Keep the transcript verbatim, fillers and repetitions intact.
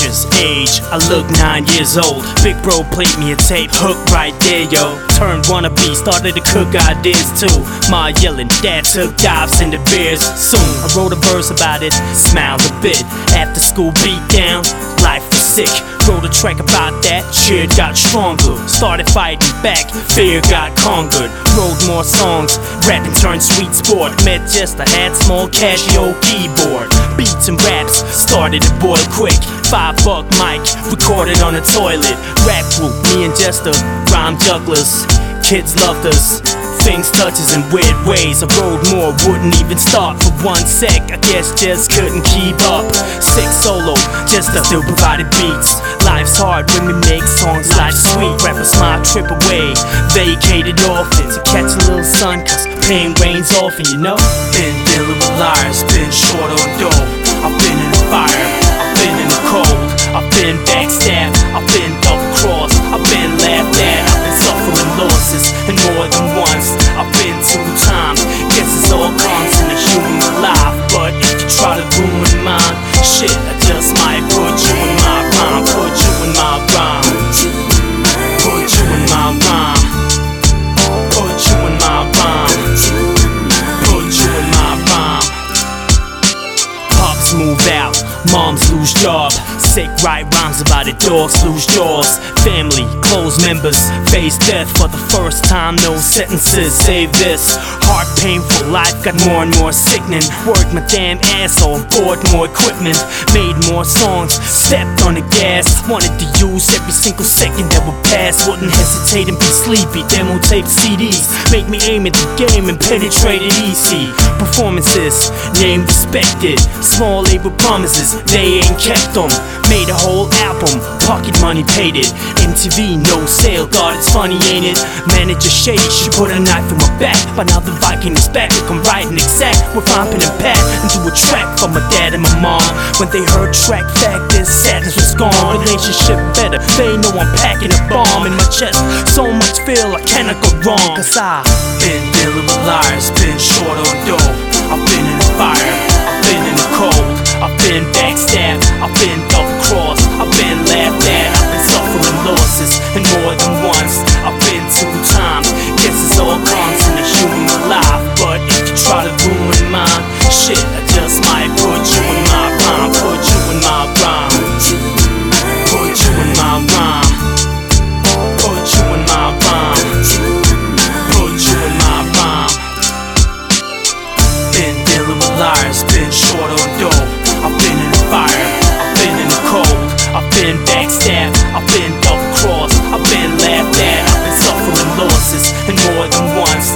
teenager's age, I look nine years old. Big bro played me a tape, hook right there, yo. Turned wannabe, started to cook ideas too. Ma yelling, dad took dives in the beers. Soon I wrote a verse about it, smiled a bit. After school beat down, life was sick. Wrote a track about that, cheer got stronger. Started fighting back, fear got conquered. Wrote more songs, rapping turned sweet sport. Met just a had small Casio keyboard. Beats and raps started to boil quick. Five buck mic, recorded on the toilet. Rap group, me and Jester, rhyme jugglers. Kids loved us, things touches in weird ways. I wrote more, wouldn't even start for one sec. I guess just couldn't keep up. Sick solo, Jester still provided beats. Life's hard when we make songs, life's sweet. Rappers my trip away, vacated often to catch a little sun, cause pain rains often, you know. Been dealing with liars, been short on dough. I've been in the fire, I've been in the cold. I've been backstabbed, I've been double-crossed. I've been laughed at, I've been suffering losses. And more than once, I've been two times. Guess it's all comes in the human life. But if you try to ruin mine, shit, I just might put you in my rhyme. Put you in my rhyme. Put you in my rhyme. Put you in my rhyme. Put you in my rhyme. Pops move out, moms lose job. Sick write rhymes about it, dogs lose jaws. Family, close members face death for the first time. No sentences, save this. Heart painful life got more and more sickening. Worked my damn ass off, bought more equipment. Made more songs, stepped on the gas. Wanted to use every single second that would pass. Wouldn't hesitate and be sleepy. Demo tape C Ds make me aim at the game and penetrate it easy. Performances, name respected. Small label promises, they ain't kept them. Made a whole album, pocket money paid it. M T V, no sale, God it's funny ain't it? Manager shady, she put a knife in my back. But now the Viking is back, like I'm writing exact with rhyme pen and pad. And do a track for my dad and my mom. When they heard track fact, this sadness was gone. Relationship better, they know I'm packing a bomb in my chest. So much feel I cannot go wrong. Cause I've been dealing with liars, been short on dough. I've been in the fire, I've been in the cold. I've been backstabbed, I've been double-crossed. I've been laughed at, I've been suffering losses. And more than once, I've been two times. Guess it's all comes in the human life. But if you try to ruin mine, shit, I just might put you in my rhyme. Put you in my rhyme. Put you in my rhyme. Put you in my rhyme. Put you in my rhyme. Been dealing with liars, been short on dough. I've been in the fire, I've been in the cold. I've been backstabbed, I've been double-crossed. I've been laughed at, I've been suffering losses. And more than once,